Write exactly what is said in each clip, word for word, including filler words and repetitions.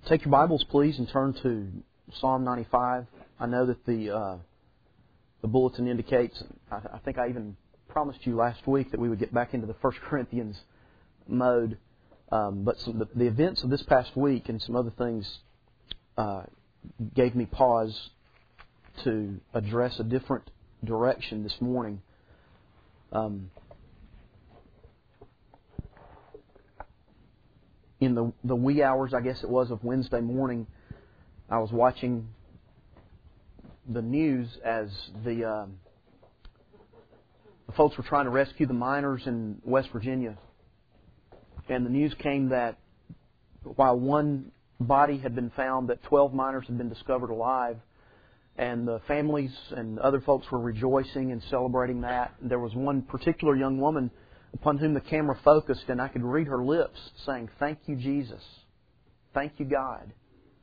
Take your Bibles, please, and turn to Psalm ninety-five. I know that the uh, the bulletin indicates, I, I think I even promised you last week that we would get back into the First Corinthians mode. Um, but some, the, the events of this past week and some other things uh, gave me pause to address a different direction this morning. Um, in the, the wee hours, I guess it was, of Wednesday morning, I was watching the news as the, um, the folks were trying to rescue the miners in West Virginia. And the news came that while one body had been found, that twelve miners had been discovered alive. And the families and other folks were rejoicing and celebrating that. There was one particular young woman upon whom the camera focused, and I could read her lips saying, "Thank you, Jesus. Thank you, God."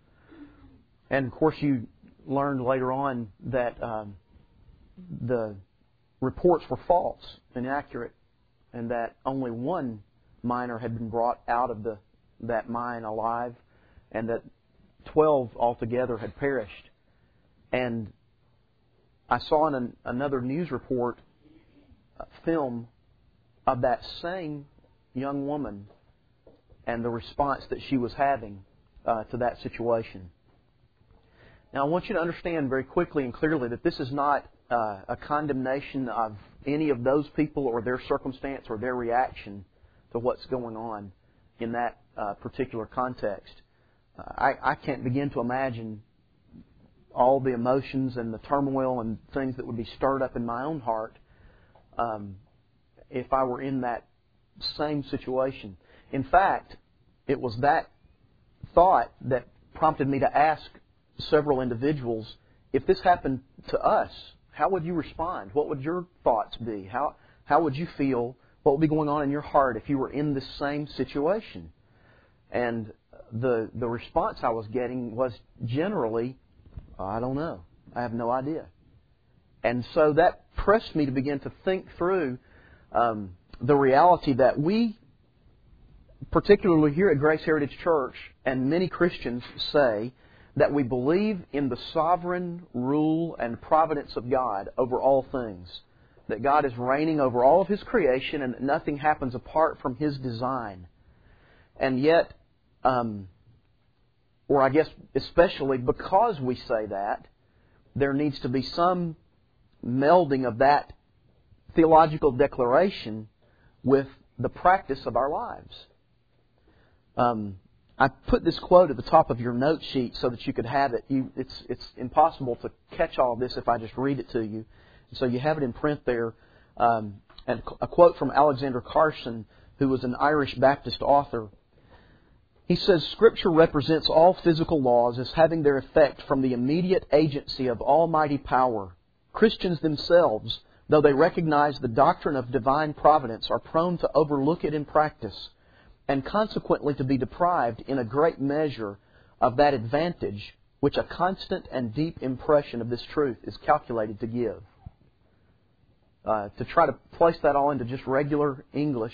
And of course, you learned later on that um, the reports were false and inaccurate, and that only one miner had been brought out of the that mine alive, and that twelve altogether had perished. And I saw in an, another news report a film of that same young woman and the response that she was having uh, to that situation. Now, I want you to understand very quickly and clearly that this is not uh, a condemnation of any of those people or their circumstance or their reaction to what's going on in that uh, particular context. Uh, I, I can't begin to imagine all the emotions and the turmoil and things that would be stirred up in my own heart um, if I were in that same situation. In fact, it was that thought that prompted me to ask several individuals, if this happened to us, how would you respond? What would your thoughts be? How how would you feel? What would be going on in your heart if you were in this same situation? And the the response I was getting was generally, I don't know. I have no idea. And so that pressed me to begin to think through um, the reality that we, particularly here at Grace Heritage Church, and many Christians say that we believe in the sovereign rule and providence of God over all things. That God is reigning over all of His creation and that nothing happens apart from His design. And yet, um, or I guess especially because we say that, there needs to be some melding of that theological declaration with the practice of our lives. Um, I put this quote at the top of your note sheet so that you could have it. You, it's, it's impossible to catch all of this if I just read it to you. So you have it in print there. Um, and a quote from Alexander Carson, who was an Irish Baptist author. He says, "Scripture represents all physical laws as having their effect from the immediate agency of almighty power. Christians themselves, though they recognize the doctrine of divine providence, are prone to overlook it in practice, and consequently to be deprived in a great measure of that advantage which a constant and deep impression of this truth is calculated to give." Uh, to try to place that all into just regular English,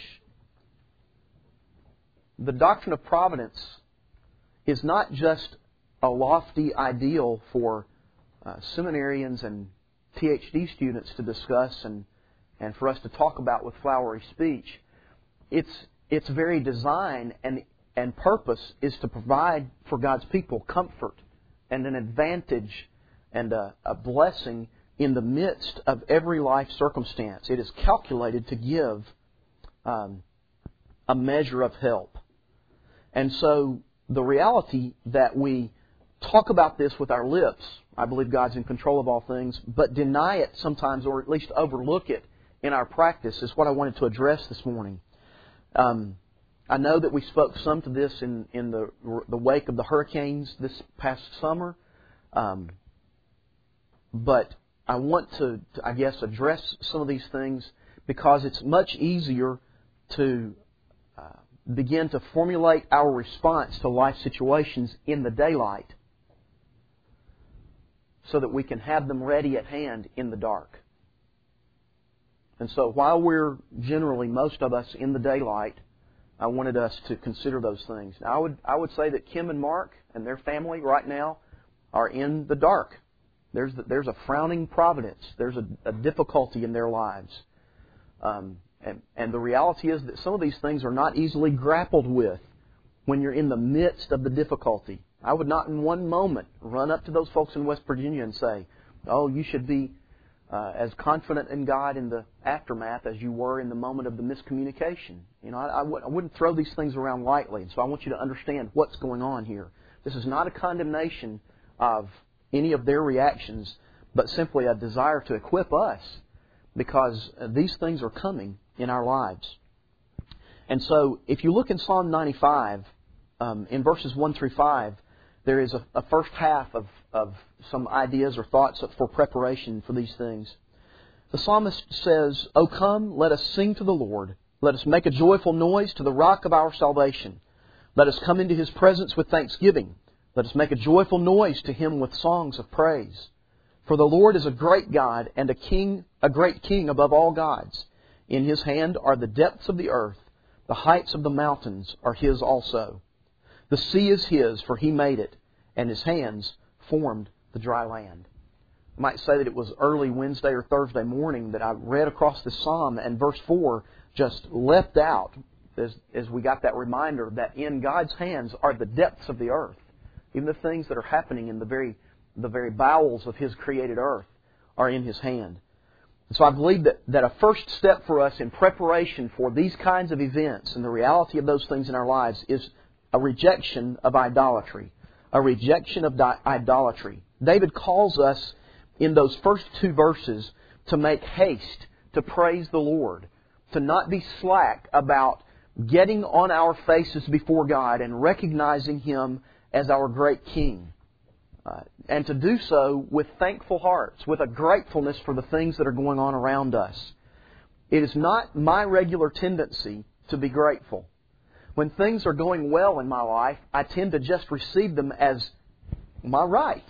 the doctrine of providence is not just a lofty ideal for uh, seminarians and P H D students to discuss and, and for us to talk about with flowery speech. Its its very design and, and purpose is to provide for God's people comfort and an advantage and a, a blessing in the midst of every life circumstance. It is calculated to give um, a measure of help. And so the reality that we talk about this with our lips, I believe God's in control of all things, but deny it sometimes, or at least overlook it in our practice, is what I wanted to address this morning. Um, I know that we spoke some to this in, in the, the wake of the hurricanes this past summer, um, but I want to, to, I guess, address some of these things because it's much easier to uh, begin to formulate our response to life situations in the daylight so that we can have them ready at hand in the dark. And so while we're generally, most of us, in the daylight, I wanted us to consider those things. Now, I would I would say that Kim and Mark and their family right now are in the dark. There's the, there's a frowning providence. There's a, a difficulty in their lives. Um, and, and the reality is that some of these things are not easily grappled with when you're in the midst of the difficulty. I would not in one moment run up to those folks in West Virginia and say, oh, you should be uh, as confident in God in the aftermath as you were in the moment of the miscommunication. You know, I, I, w- I wouldn't throw these things around lightly. And so I want you to understand what's going on here. This is not a condemnation of any of their reactions, but simply a desire to equip us, because these things are coming in our lives. And so if you look in Psalm ninety-five, um, in verses one through five, there is a, a first half of, of some ideas or thoughts for preparation for these things. The psalmist says, O come, let us sing to the Lord. Let us make a joyful noise to the rock of our salvation. Let us come into His presence with thanksgiving. Let us make a joyful noise to Him with songs of praise. For the Lord is a great God and a king, a great king above all gods. In His hand are the depths of the earth. The heights of the mountains are His also. The sea is His, for He made it, and His hands formed the dry land. I might say that it was early Wednesday or Thursday morning that I read across this psalm, and verse four just leapt out as, as we got that reminder that in God's hands are the depths of the earth. Even the things that are happening in the very the very bowels of His created earth are in His hand. And so I believe that, that a first step for us in preparation for these kinds of events and the reality of those things in our lives is a rejection of idolatry. A rejection of di- idolatry. David calls us in those first two verses to make haste, to praise the Lord, to not be slack about getting on our faces before God and recognizing Him as our great King. Uh, and to do so with thankful hearts, with a gratefulness for the things that are going on around us. It is not my regular tendency to be grateful. When things are going well in my life, I tend to just receive them as my rights.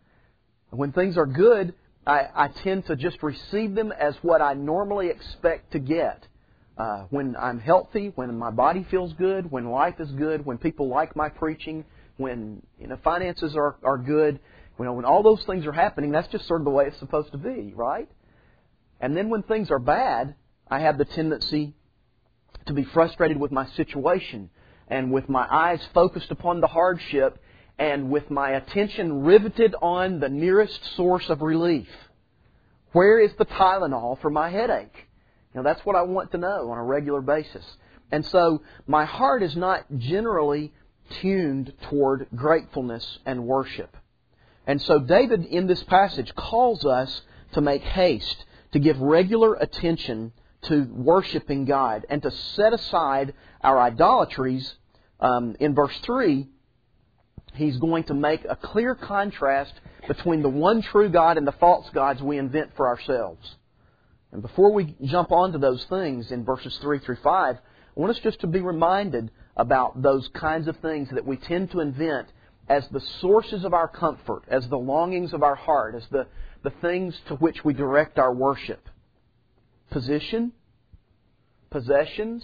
When things are good, I, I tend to just receive them as what I normally expect to get. Uh, when I'm healthy, when my body feels good, when life is good, when people like my preaching, when you know finances are, are good, you know, when all those things are happening, that's just sort of the way it's supposed to be, right? And then when things are bad, I have the tendency to be frustrated with my situation and with my eyes focused upon the hardship and with my attention riveted on the nearest source of relief. Where is the Tylenol for my headache? You know, that's what I want to know on a regular basis. And so my heart is not generally tuned toward gratefulness and worship. And so David in this passage calls us to make haste, to give regular attention to worshiping God and to set aside our idolatries. Um, in verse three, he's going to make a clear contrast between the one true God and the false gods we invent for ourselves. And before we jump on to those things in verses three through five, I want us just to be reminded about those kinds of things that we tend to invent as the sources of our comfort, as the longings of our heart, as the, the things to which we direct our worship. Position, possessions,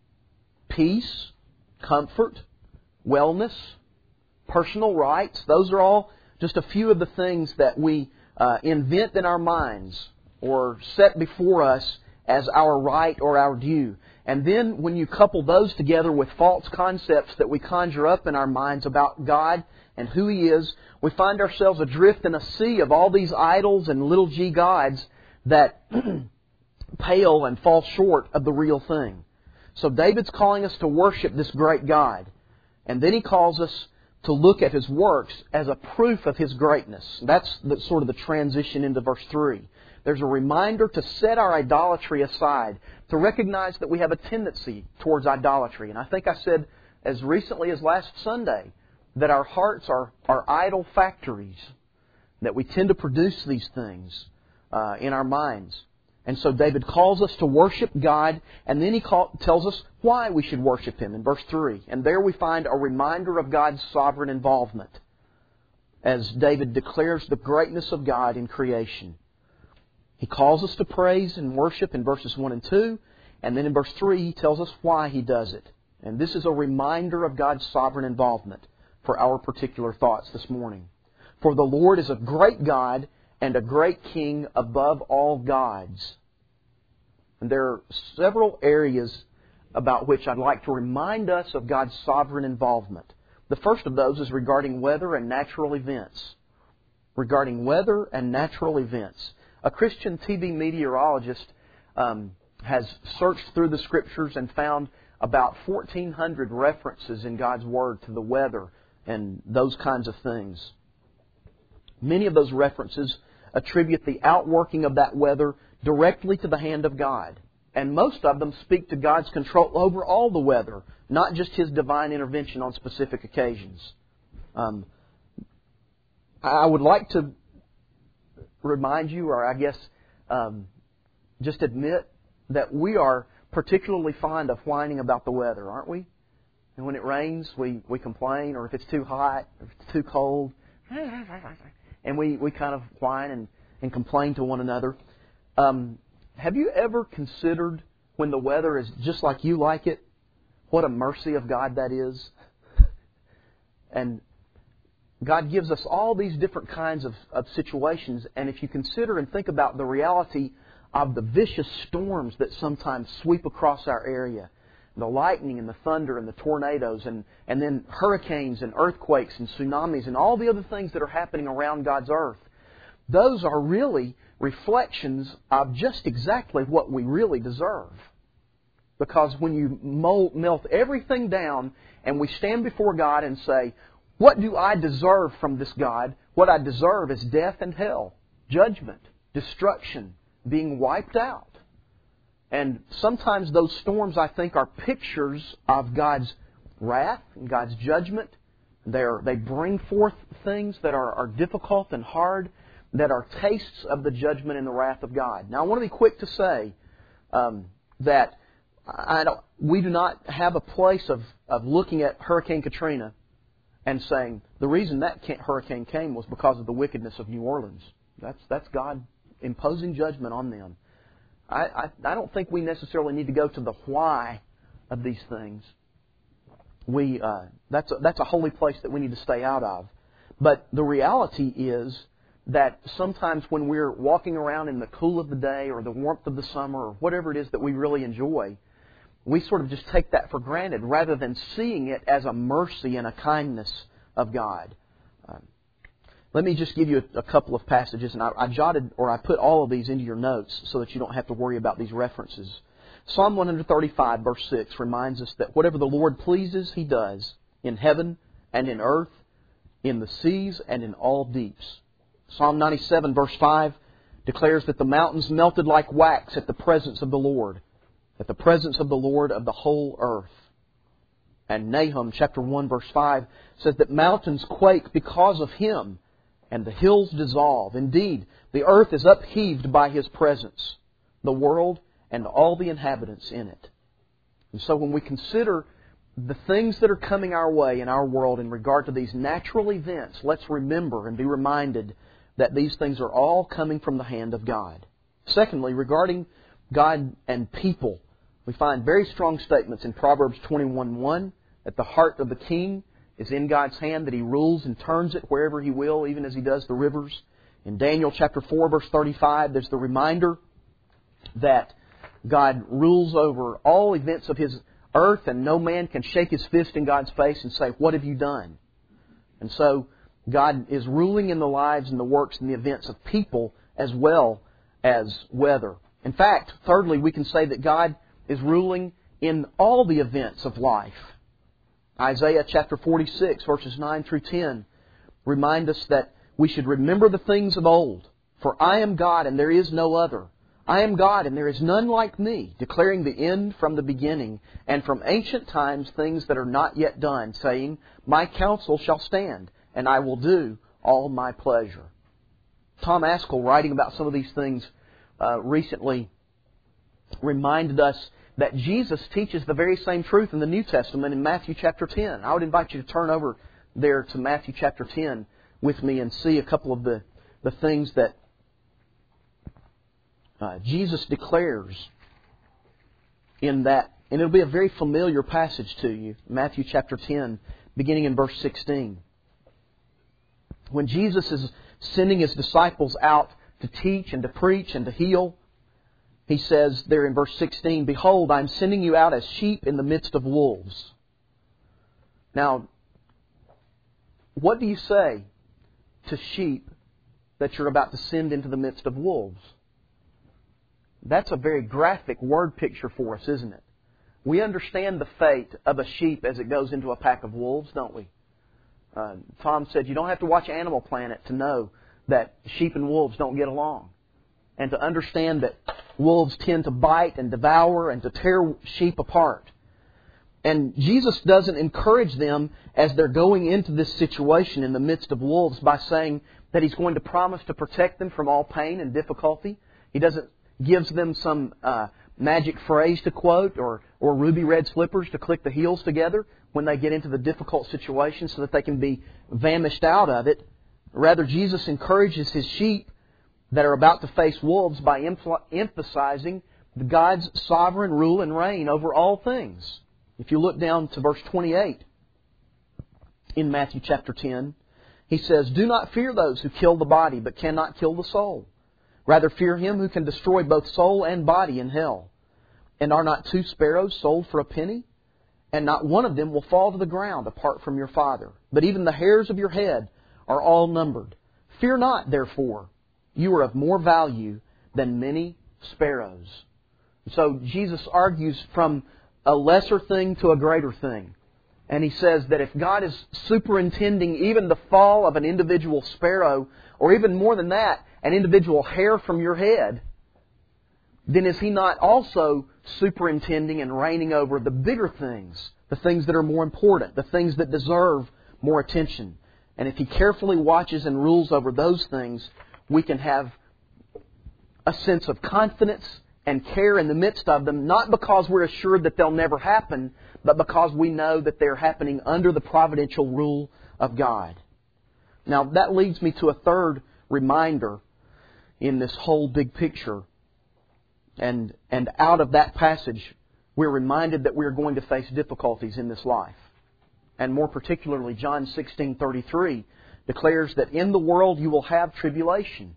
peace, comfort, wellness, personal rights. Those are all just a few of the things that we uh, invent in our minds or set before us as our right or our due. And then when you couple those together with false concepts that we conjure up in our minds about God and who He is, we find ourselves adrift in a sea of all these idols and little g gods that pale and fall short of the real thing. So David's calling us to worship this great God. And then he calls us to look at His works as a proof of His greatness. That's the, sort of the transition into verse three. There's a reminder to set our idolatry aside, to recognize that we have a tendency towards idolatry. And I think I said as recently as last Sunday that our hearts are, are idol factories, that we tend to produce these things uh, in our minds. And so David calls us to worship God, and then he call, tells us why we should worship Him in verse three. And there we find a reminder of God's sovereign involvement as David declares the greatness of God in creation. He calls us to praise and worship in verses one and two, and then in verse three he tells us why he does it. And this is a reminder of God's sovereign involvement for our particular thoughts this morning. For the Lord is a great God and a great King above all gods. And there are several areas about which I'd like to remind us of God's sovereign involvement. The first of those is regarding weather and natural events. Regarding weather and natural events. A Christian T V meteorologist um, has searched through the Scriptures and found about fourteen hundred references in God's Word to the weather and those kinds of things. Many of those references attribute the outworking of that weather directly to the hand of God. And most of them speak to God's control over all the weather, not just His divine intervention on specific occasions. Um, I would like to remind you, or I guess um, just admit, that we are particularly fond of whining about the weather, aren't we? And when it rains, we, we complain, or if it's too hot, or if it's too cold, and we, we kind of whine and, and complain to one another. Um, have you ever considered, when the weather is just like you like it, what a mercy of God that is? And God gives us all these different kinds of, of situations, and if you consider and think about the reality of the vicious storms that sometimes sweep across our area, the lightning and the thunder and the tornadoes, and, and then hurricanes and earthquakes and tsunamis and all the other things that are happening around God's earth, those are really reflections of just exactly what we really deserve. Because when you mold, melt everything down and we stand before God and say, what do I deserve from this God? What I deserve is death and hell, judgment, destruction, being wiped out. And sometimes those storms, I think, are pictures of God's wrath and God's judgment. They're, they bring forth things that are, are difficult and hard, that are tastes of the judgment and the wrath of God. Now, I want to be quick to say um, that I don't, we do not have a place of, of looking at Hurricane Katrina and saying the reason that hurricane came was because of the wickedness of New Orleans. That's that's God imposing judgment on them. I, I, I don't think we necessarily need to go to the why of these things. We uh, that's a, that's a holy place that we need to stay out of. But the reality is that sometimes when we're walking around in the cool of the day or the warmth of the summer or whatever it is that we really enjoy, we sort of just take that for granted rather than seeing it as a mercy and a kindness of God. Um, let me just give you a, a couple of passages, and I, I jotted or I put all of these into your notes so that you don't have to worry about these references. Psalm one thirty-five, verse six, reminds us that whatever the Lord pleases, He does, in heaven and in earth, in the seas and in all deeps. Psalm ninety-seven, verse five, declares that the mountains melted like wax at the presence of the Lord, at the presence of the Lord of the whole earth. And Nahum chapter one verse five says that mountains quake because of Him, and the hills dissolve. Indeed, the earth is upheaved by His presence, the world and all the inhabitants in it. And so when we consider the things that are coming our way in our world in regard to these natural events, let's remember and be reminded that these things are all coming from the hand of God. Secondly, regarding God and people, we find very strong statements in Proverbs twenty-one one that the heart of the king is in God's hand, that He rules and turns it wherever He will, even as He does the rivers. In Daniel chapter four, verse thirty-five, there's the reminder that God rules over all events of His earth, and no man can shake his fist in God's face and say, "What have you done?" And so God is ruling in the lives and the works and the events of people as well as weather. In fact, thirdly, we can say that God is ruling in all the events of life. Isaiah chapter forty-six, verses nine through ten, remind us that we should remember the things of old. For I am God and there is no other. I am God and there is none like me, declaring the end from the beginning, and from ancient times things that are not yet done, saying, My counsel shall stand, and I will do all my pleasure. Tom Askell, writing about some of these things uh, recently, reminded us that Jesus teaches the very same truth in the New Testament in Matthew chapter ten. I would invite you to turn over there to Matthew chapter ten with me and see a couple of the, the things that uh, Jesus declares in that And it'll be a very familiar passage to you. Matthew chapter ten, beginning in verse sixteen. When Jesus is sending His disciples out to teach and to preach and to heal, He says there in verse sixteen, "Behold, I am sending you out as sheep in the midst of wolves." Now, what do you say to sheep that you're about to send into the midst of wolves? That's a very graphic word picture for us, isn't it? We understand the fate of a sheep as it goes into a pack of wolves, don't we? Uh, Tom said you don't have to watch Animal Planet to know that sheep and wolves don't get along. And to understand that wolves tend to bite and devour and to tear sheep apart. And Jesus doesn't encourage them as they're going into this situation in the midst of wolves by saying that He's going to promise to protect them from all pain and difficulty. He doesn't give them some uh, magic phrase to quote or, or ruby red slippers to click the heels together when they get into the difficult situation so that they can be vanished out of it. Rather, Jesus encourages His sheep that are about to face wolves by emph- emphasizing God's sovereign rule and reign over all things. If you look down to verse twenty-eight in Matthew chapter ten, He says, "Do not fear those who kill the body but cannot kill the soul. Rather fear Him who can destroy both soul and body in hell. And are not two sparrows sold for a penny? And not one of them will fall to the ground apart from your Father. But even the hairs of your head are all numbered. Fear not, therefore. You are of more value than many sparrows." So Jesus argues from a lesser thing to a greater thing. And He says that if God is superintending even the fall of an individual sparrow, or even more than that, an individual hair from your head, then is He not also superintending and reigning over the bigger things, the things that are more important, the things that deserve more attention? And if He carefully watches and rules over those things, we can have a sense of confidence and care in the midst of them, not because we're assured that they'll never happen, but because we know that they're happening under the providential rule of God. Now, that leads me to a third reminder in this whole big picture. And, and out of that passage, we're reminded that we're going to face difficulties in this life. And more particularly, John sixteen thirty-three declares that in the world you will have tribulation.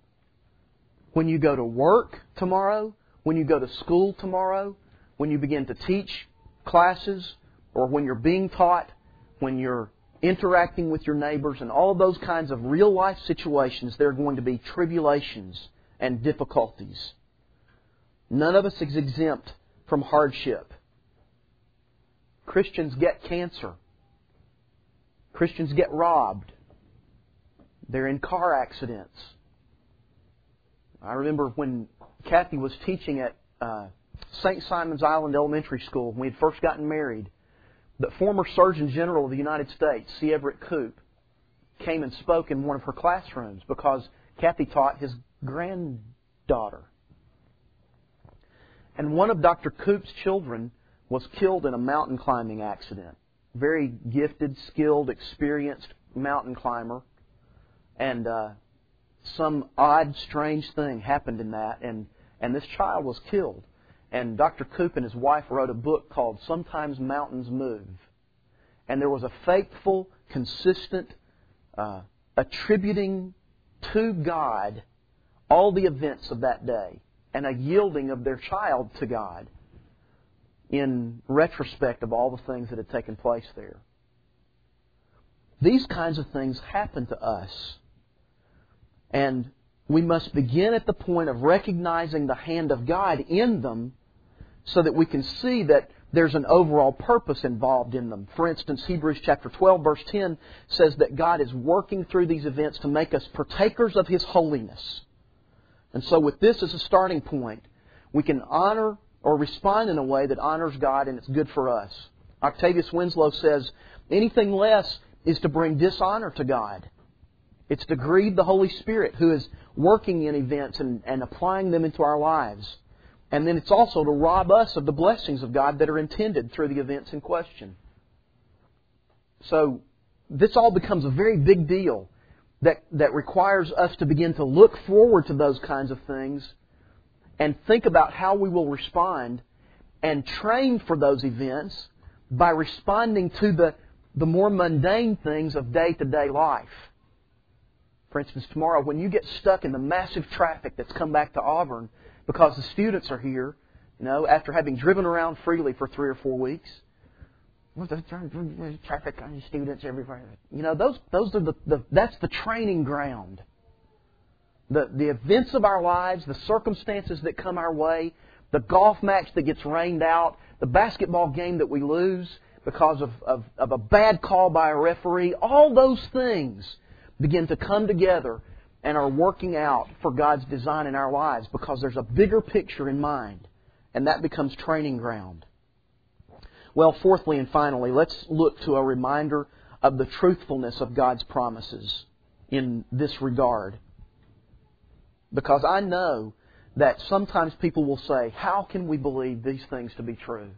When you go to work tomorrow, when you go to school tomorrow, when you begin to teach classes, or when you're being taught, when you're interacting with your neighbors, and all of those kinds of real life situations, there are going to be tribulations and difficulties. None of us is exempt from hardship. Christians get cancer. Christians get robbed. They're in car accidents. I remember when Kathy was teaching at uh, Saint Simon's Island Elementary School, when we had first gotten married, the former Surgeon General of the United States, C. Everett Koop, came and spoke in one of her classrooms because Kathy taught his granddaughter. And one of Doctor Koop's children was killed in a mountain climbing accident. Very gifted, skilled, experienced mountain climber. And uh, some odd, strange thing happened in that, and, and this child was killed. And Doctor Koop and his wife wrote a book called Sometimes Mountains Move. And there was a faithful, consistent, uh, attributing to God all the events of that day, and a yielding of their child to God in retrospect of all the things that had taken place there. These kinds of things happen to us. And we must begin at the point of recognizing the hand of God in them so that we can see that there's an overall purpose involved in them. For instance, Hebrews chapter twelve, verse ten says that God is working through these events to make us partakers of His holiness. And so with this as a starting point, we can honor or respond in a way that honors God and it's good for us. Octavius Winslow says, anything less is to bring dishonor to God. It's to grieve the Holy Spirit who is working in events and, and applying them into our lives. And then it's also to rob us of the blessings of God that are intended through the events in question. So this all becomes a very big deal that, that requires us to begin to look forward to those kinds of things and think about how we will respond and trained for those events by responding to the, the more mundane things of day-to-day life. For instance, tomorrow when you get stuck in the massive traffic that's come back to Auburn because the students are here, you know, after having driven around freely for three or four weeks, traffic on students everywhere. You know, those those are the, the that's the training ground. The the events of our lives, the circumstances that come our way, the golf match that gets rained out, the basketball game that we lose because of, of, of a bad call by a referee, all those things begin to come together and are working out for God's design in our lives because there's a bigger picture in mind, and that becomes training ground. Well, fourthly and finally, let's look to a reminder of the truthfulness of God's promises in this regard. Because I know that sometimes people will say, how can we believe these things to be true?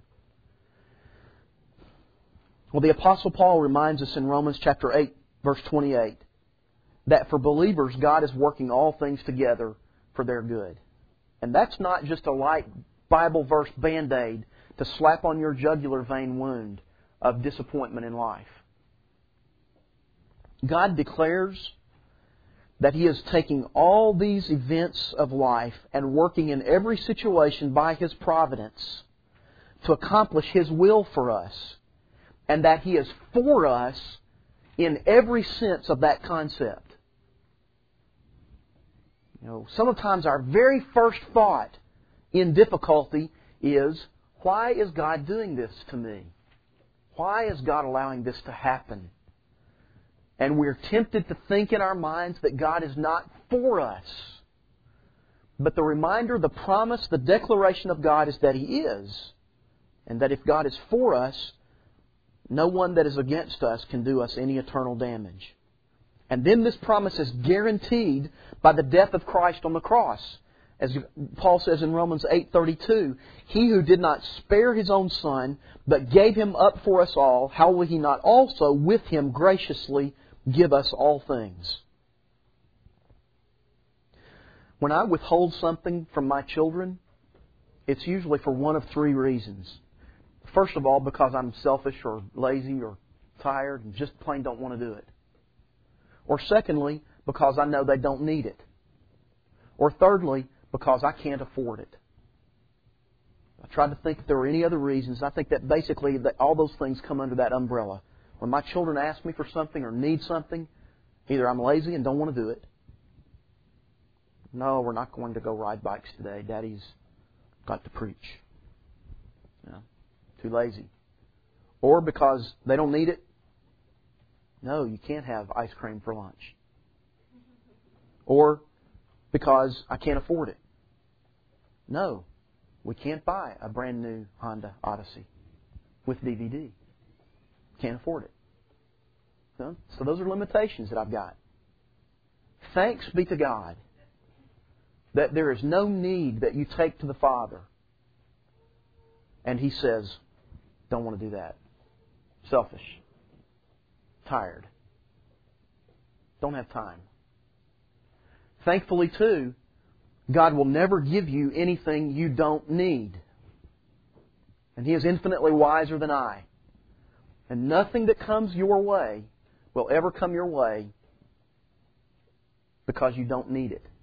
Well, the Apostle Paul reminds us in Romans chapter eight, verse twenty-eight, that for believers, God is working all things together for their good. And that's not just a light Bible verse Band-Aid to slap on your jugular vein wound of disappointment in life. God declares that He is taking all these events of life and working in every situation by His providence to accomplish His will for us, and that He is for us in every sense of that concept. You know, sometimes our very first thought in difficulty is, why is God doing this to me? Why is God allowing this to happen? And we're tempted to think in our minds that God is not for us. But the reminder, the promise, the declaration of God is that He is. And that if God is for us, no one that is against us can do us any eternal damage. And then this promise is guaranteed by the death of Christ on the cross. As Paul says in Romans eight thirty-two, He who did not spare His own Son, but gave Him up for us all, how will He not also with Him graciously give us all things? When I withhold something from my children, it's usually for one of three reasons. First of all, because I'm selfish or lazy or tired and just plain don't want to do it. Or secondly, because I know they don't need it. Or thirdly, because I can't afford it. I tried to think if there were any other reasons. I think that basically that all those things come under that umbrella. When my children ask me for something or need something, either I'm lazy and don't want to do it. No, we're not going to go ride bikes today. Daddy's got to preach. No, too lazy. Or because they don't need it. No, you can't have ice cream for lunch. Or because I can't afford it. No, we can't buy a brand new Honda Odyssey with D V D. Can't afford it. No? So those are limitations that I've got. Thanks be to God that there is no need that you take to the Father and He says, don't want to do that. Selfish. Tired. Don't have time. Thankfully, too, God will never give you anything you don't need. And He is infinitely wiser than I. And nothing that comes your way will ever come your way because you don't need it.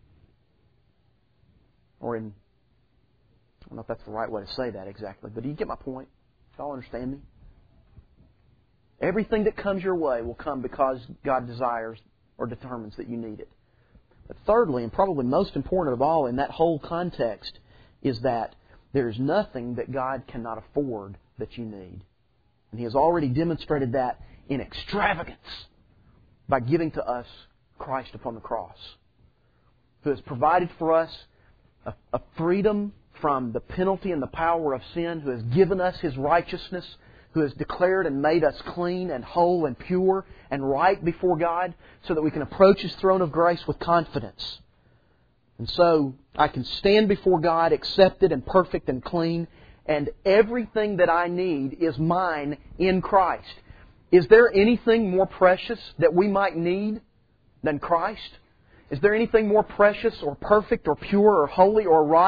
Or in, I don't know if that's the right way to say that exactly, but do you get my point? Do you all understand me? Everything that comes your way will come because God desires or determines that you need it. But thirdly, and probably most important of all in that whole context, is that there is nothing that God cannot afford that you need. And He has already demonstrated that in extravagance by giving to us Christ upon the cross, who has provided for us a, a freedom from the penalty and the power of sin, who has given us His righteousness, who has declared and made us clean and whole and pure and right before God so that we can approach His throne of grace with confidence. And so I can stand before God accepted and perfect and clean, and everything that I need is mine in Christ. Is there anything more precious that we might need than Christ? Is there anything more precious or perfect or pure or holy or right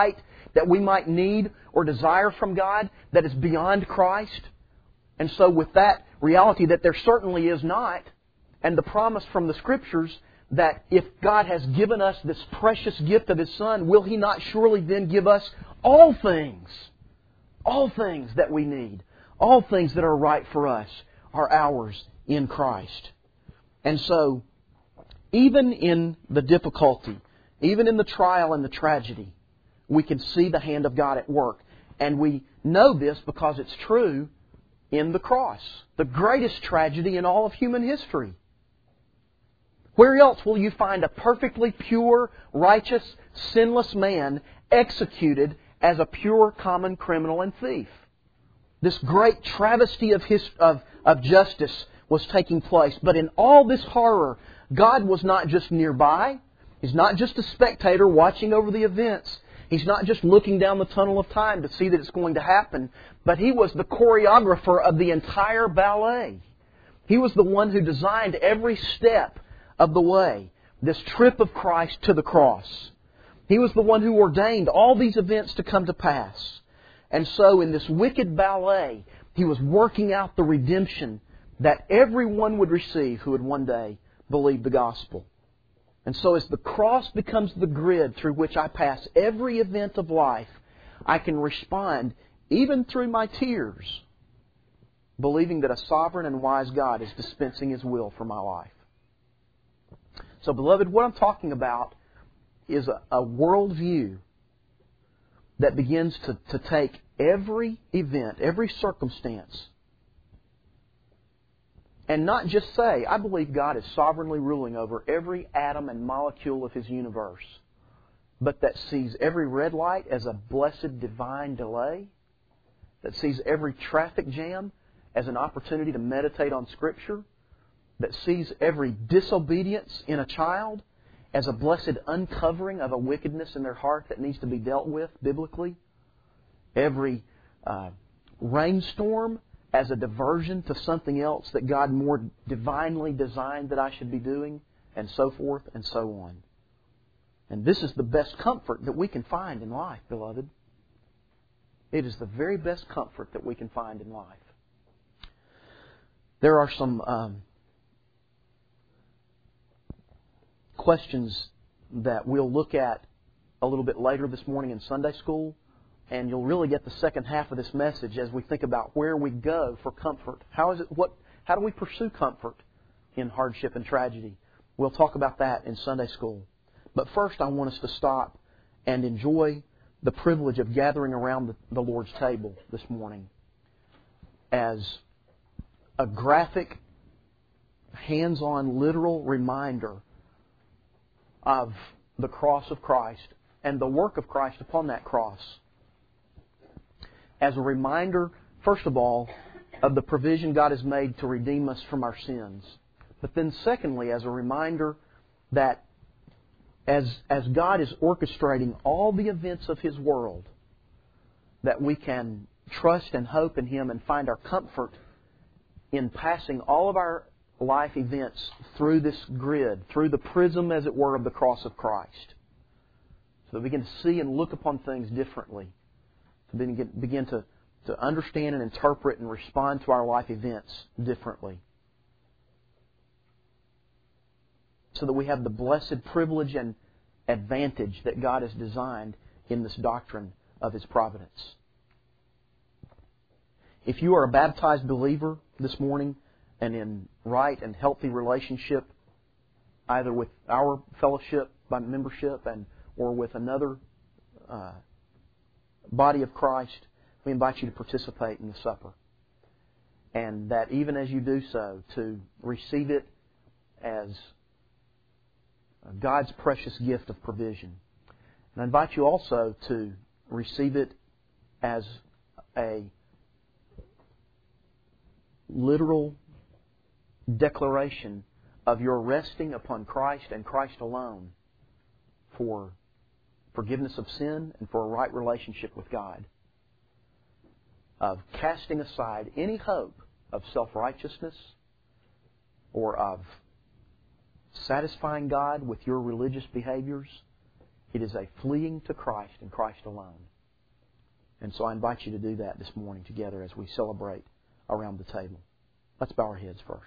that we might need or desire from God that is beyond Christ? And so with that reality that there certainly is not, and the promise from the Scriptures that if God has given us this precious gift of His Son, will He not surely then give us all things? All things that we need. All things that are right for us are ours in Christ. And so, even in the difficulty, even in the trial and the tragedy, we can see the hand of God at work. And we know this because it's true in the cross. The greatest tragedy in all of human history. Where else will you find a perfectly pure, righteous, sinless man executed as a pure, common criminal and thief? This great travesty of, his, of, of justice was taking place. But in all this horror, God was not just nearby. He's not just a spectator watching over the events. He's not just looking down the tunnel of time to see that it's going to happen. But He was the choreographer of the entire ballet. He was the one who designed every step of the way, this trip of Christ to the cross. He was the one who ordained all these events to come to pass. And so in this wicked ballet, He was working out the redemption that everyone would receive who would one day believe the gospel. And so as the cross becomes the grid through which I pass every event of life, I can respond, even through my tears, believing that a sovereign and wise God is dispensing His will for my life. So, beloved, what I'm talking about is a, a worldview that begins to, to take every event, every circumstance, and not just say, I believe God is sovereignly ruling over every atom and molecule of His universe, but that sees every red light as a blessed divine delay, that sees every traffic jam as an opportunity to meditate on Scripture, that sees every disobedience in a child as a blessed uncovering of a wickedness in their heart that needs to be dealt with biblically, every uh, rainstorm as a diversion to something else that God more divinely designed that I should be doing, and so forth and so on. And this is the best comfort that we can find in life, beloved. It is the very best comfort that we can find in life. There are some um, questions that we'll look at a little bit later this morning in Sunday school, and you'll really get the second half of this message as we think about where we go for comfort. How is it? What? How do we pursue comfort in hardship and tragedy? We'll talk about that in Sunday school. But first, I want us to stop and enjoy the privilege of gathering around the, the Lord's table this morning as a graphic, hands-on, literal reminder of the cross of Christ and the work of Christ upon that cross. As a reminder, first of all, of the provision God has made to redeem us from our sins. But then secondly, as a reminder that as, as God is orchestrating all the events of His world, that we can trust and hope in Him and find our comfort in passing all of our life events through this grid, through the prism, as it were, of the cross of Christ. So that we can see and look upon things differently. To begin, begin to, to understand and interpret and respond to our life events differently. So that we have the blessed privilege and advantage that God has designed in this doctrine of His providence. If you are a baptized believer this morning and in right and healthy relationship, either with our fellowship by membership and or with another uh, body of Christ, we invite you to participate in the supper. And that even as you do so, to receive it as God's precious gift of provision. And I invite you also to receive it as a literal declaration of your resting upon Christ and Christ alone for forgiveness of sin and for a right relationship with God. Of casting aside any hope of self-righteousness or of satisfying God with your religious behaviors. It is a fleeing to Christ and Christ alone. And so I invite you to do that this morning together as we celebrate around the table. Let's bow our heads first.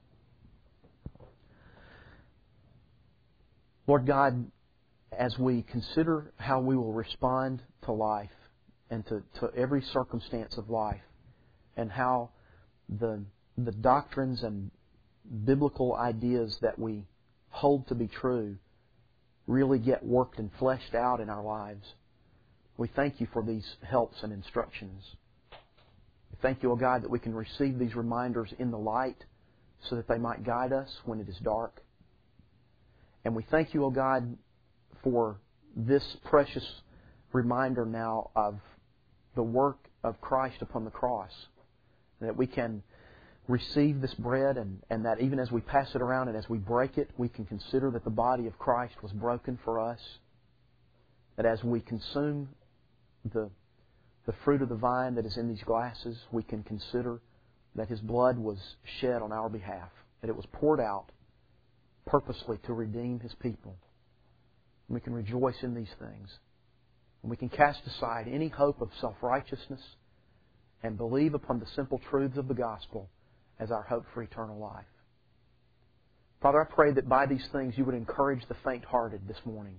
Lord God, as we consider how we will respond to life and to, to every circumstance of life, and how the, the doctrines and biblical ideas that we hold to be true really get worked and fleshed out in our lives, we thank you for these helps and instructions. We thank you, O God, that we can receive these reminders in the light so that they might guide us when it is dark. And we thank you, O God, for this precious reminder now of the work of Christ upon the cross. That we can receive this bread and, and that even as we pass it around and as we break it, we can consider that the body of Christ was broken for us. That as we consume the, the fruit of the vine that is in these glasses, we can consider that His blood was shed on our behalf. That it was poured out purposely to redeem His people. And we can rejoice in these things. And we can cast aside any hope of self-righteousness and believe upon the simple truths of the gospel as our hope for eternal life. Father, I pray that by these things you would encourage the faint-hearted this morning.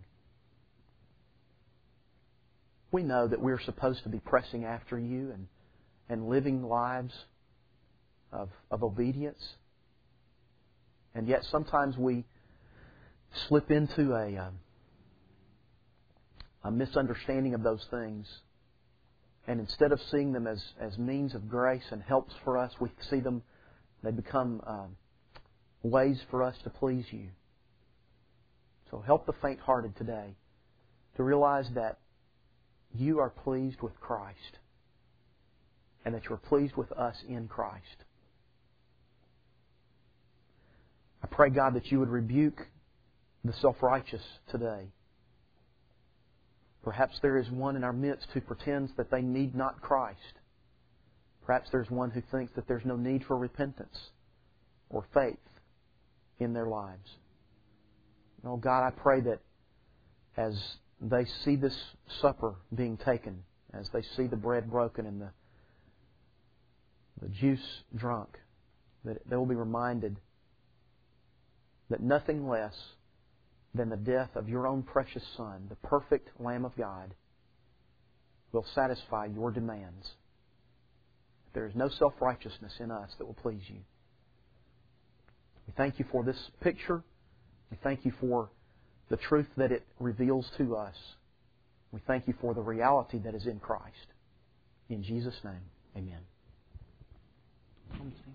We know that we're supposed to be pressing after you and, and living lives of, of obedience. And yet sometimes we slip into a, um, a misunderstanding of those things. And instead of seeing them as, as means of grace and helps for us, we see them, they become um, ways for us to please you. So help the faint-hearted today to realize that you are pleased with Christ and that you're pleased with us in Christ. I pray, God, that you would rebuke the self-righteous today. Perhaps there is one in our midst who pretends that they need not Christ. Perhaps there's one who thinks that there's no need for repentance or faith in their lives. Oh God, I pray that as they see this supper being taken, as they see the bread broken and the, the juice drunk, that they will be reminded that nothing less than the death of your own precious Son, the perfect Lamb of God, will satisfy your demands. There is no self-righteousness in us that will please you. We thank you for this picture. We thank you for the truth that it reveals to us. We thank you for the reality that is in Christ. In Jesus' name, amen.